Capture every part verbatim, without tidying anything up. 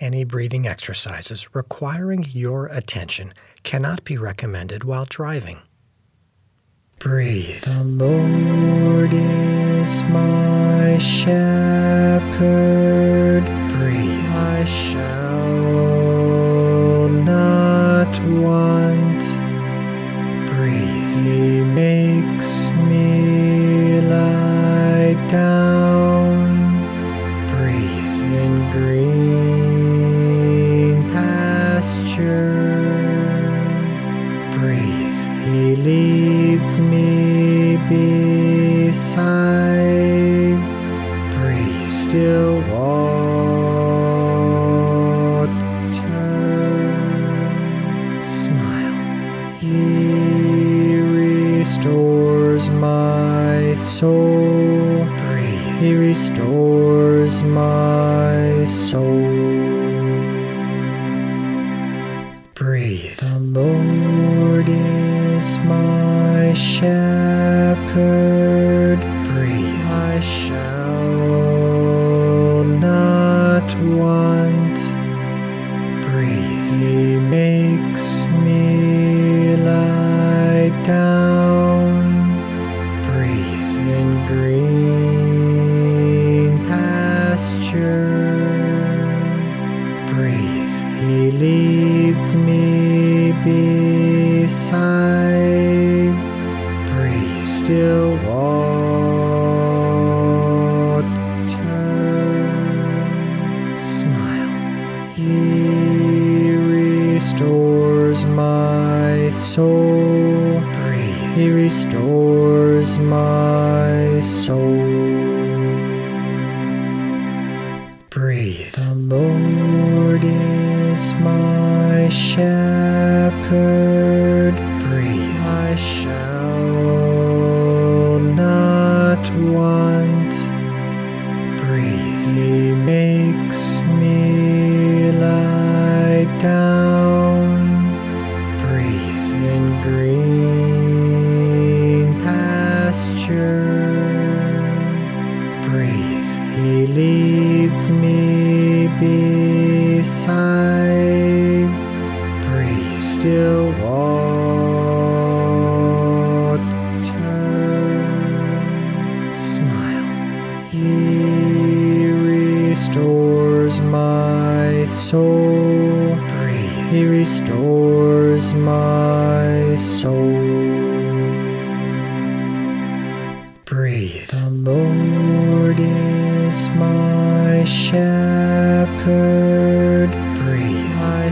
Any breathing exercises requiring your attention cannot be recommended while driving. Breathe. The Lord is my shepherd. Breathe. I shall not want. Breathe. He makes me lie down. Breathe in green pasture. Breathe. He leads me beside. Breathe. Still water. Smile. He restores my soul. Breathe. He restores my soul. Breathe. The Lord is my shepherd. Breathe. I shall not want. Breathe. He makes me lie down. Breathe in green pasture. Breathe. He leads me beside. Breathe. Still water. Smile. He restores my soul. Breathe. He restores my soul. Breathe. The Lord is my shepherd. Breathe. I shall not want. Breathe. He makes me lie down. Breathe in green pasture. Breathe. He leads me beside. Breathe. Still water. Smile. He restores my soul. Breathe. He restores my soul. Breathe. The Lord is my shepherd. Breathe. I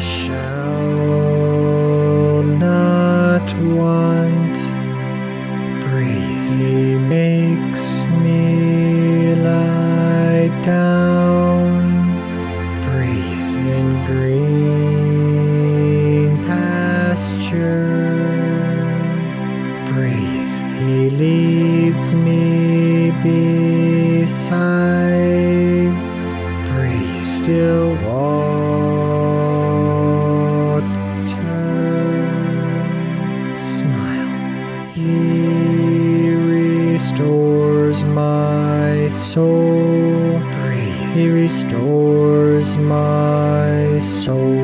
shall not want. Breathe. He makes me lie down. Breathe in green pasture. Breathe. He leads me beside. Breathe. Still water. Smile. He restores my soul. Breathe. He restores my soul.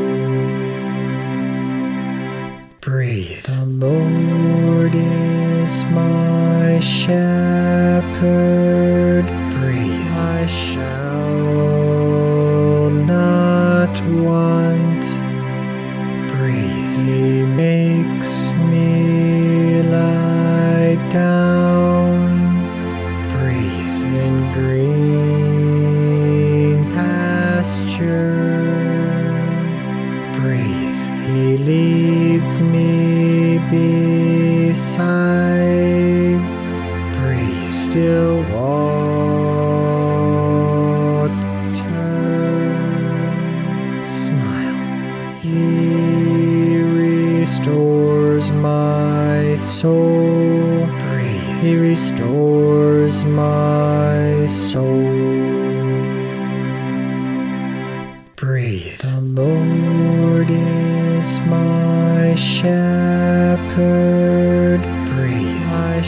Breathe. The Lord is my shepherd. Breathe. I shall not want. Breathe. He makes me lie down. Breathe in green pasture. Breathe. He leads me beside. Breathe. Still water. Smile. He restores my soul. Breathe. He restores my soul. Breathe. The Lord is my shepherd. Breathe. I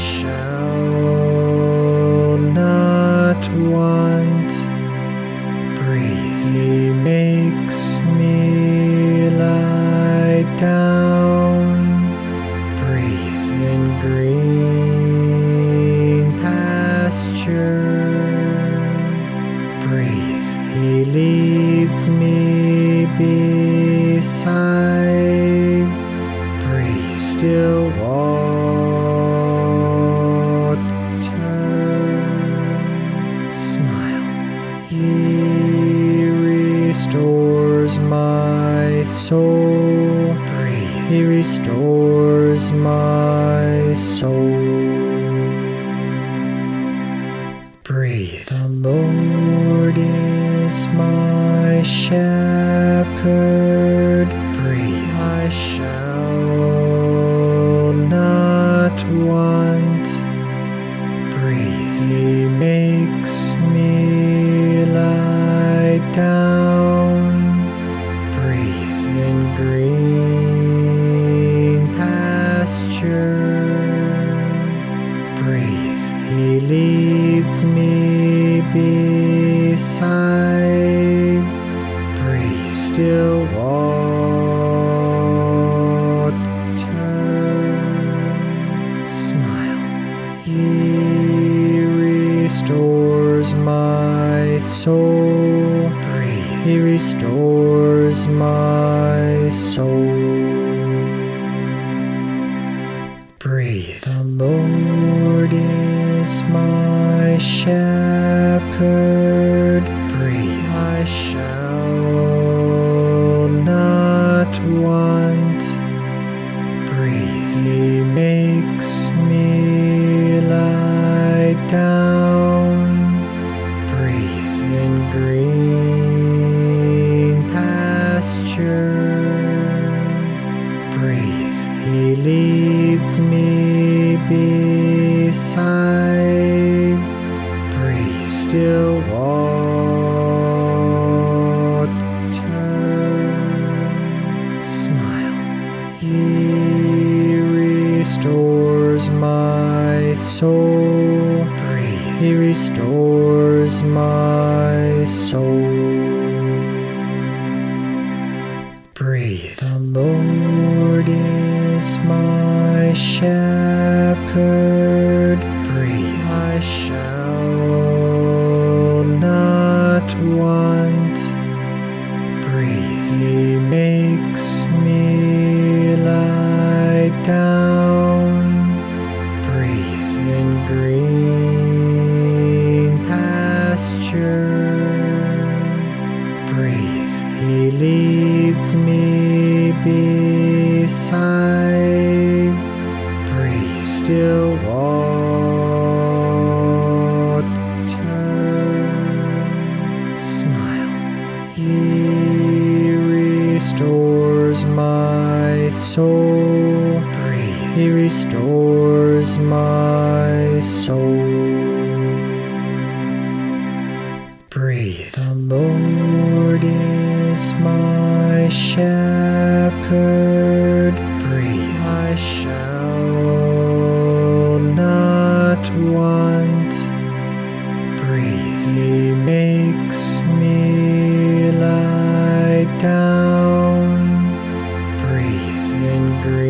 shall not want. Breathe. He makes still water. Smile. He restores my soul. Breathe. He restores my soul. Breathe. The Lord is my shepherd. Breathe. I shall not want. Breathe. He makes me lie down. Breathe in green pasture. Breathe. He leads me beside. Breathe. Still water. Smile. He restores my soul. Breathe. He restores my soul. Breathe. The Lord is my shepherd. Breathe. I shall not want. Breathe. He makes me lie down. Breathe in green pasture. Breathe. He leads me beside. Breathe. Still water. Smile. He restores my soul. Breathe. He restores my soul. Breathe. The Lord is my shepherd. Breathe. I shall not want. Breathe. He makes me lie down. Breathe in green pasture. Breathe. He leads me beside. Breathe. Still water. Smile. He restores my soul. Breathe. He restores my soul. Breathe. The Lord is my shepherd. Breathe. I shall not want. Breathe. He makes me lie down. Breathe in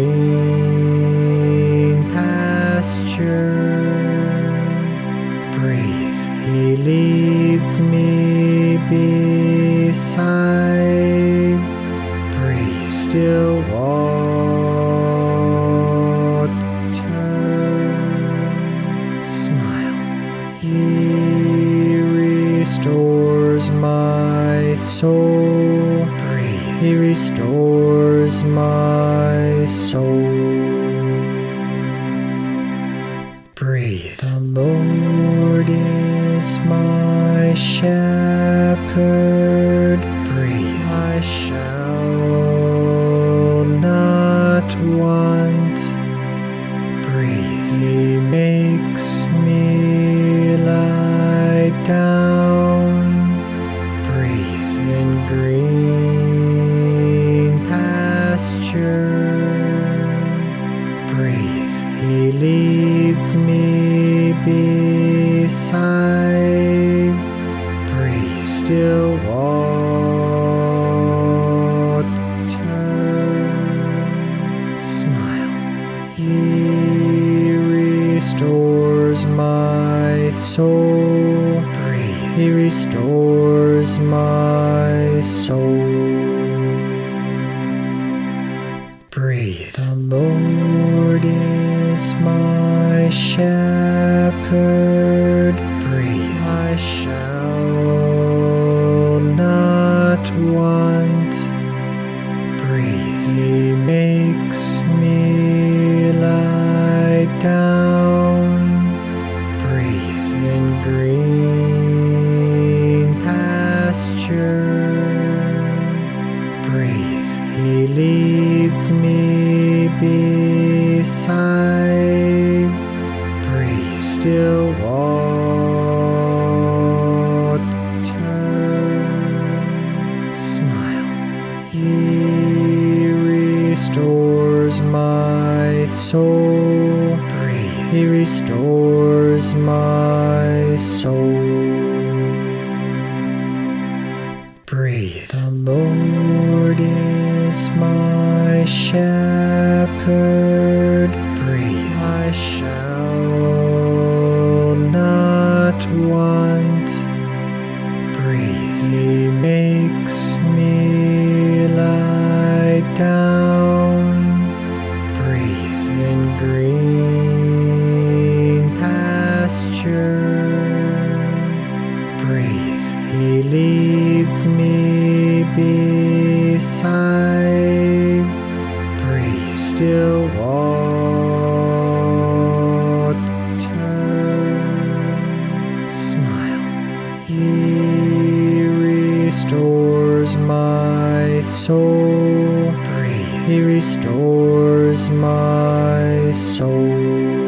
green pasture. Breathe. He leads me beside. Breathe. Still water. Smile. He restores my soul. Breathe. He restores my soul. Breathe. The Lord is my shepherd. Breathe. I shall not want. Breathe. He makes me lie down. Breathe in green pasture. Breathe. He leads me beside. Breathe. Still water. Smile. He restores my soul. Breathe. He restores my soul. Breathe. The Lord is my shepherd. Breathe. I shall not want. Breathe. He makes me lie down. Breathe in green pasture. Breathe. He leads me beside. Breathe. Still water. Smile. He restores my soul. Breathe. He restores my soul. Breathe. The Lord is my shepherd. Breathe. I shall not want. Breathe. He makes me lie down. Breathe in green pasture. Breathe. He leads me beside. Breathe. Still water. Smile. He restores my soul. Breathe. He restores my soul.